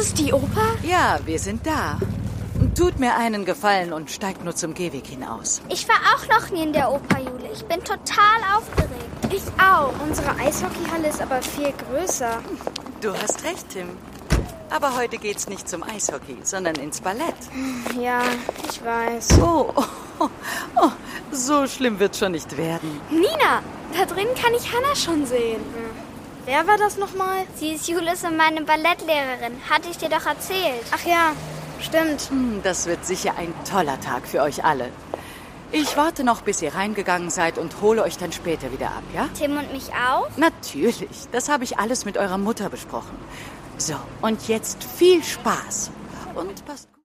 ist die Oper? Ja, wir sind da. Tut mir einen Gefallen und steigt nur zum Gehweg hinaus. Ich war auch noch nie in der Oper, Jule. Ich bin total aufgeregt. Ich auch. Unsere Eishockeyhalle ist aber viel größer. Du hast recht, Tim. Aber heute geht's nicht zum Eishockey, sondern ins Ballett. Ja, ich weiß. Oh, so schlimm wird's schon nicht werden. Nina, da drin kann ich Hannah schon sehen. Wer war das nochmal? Sie ist Julis und meine Ballettlehrerin. Hatte ich dir doch erzählt. Ach ja, stimmt. Das wird sicher ein toller Tag für euch alle. Ich warte noch, bis ihr reingegangen seid und hole euch dann später wieder ab, ja? Tim und mich auch? Natürlich, das habe ich alles mit eurer Mutter besprochen. So, und jetzt viel Spaß. Und passt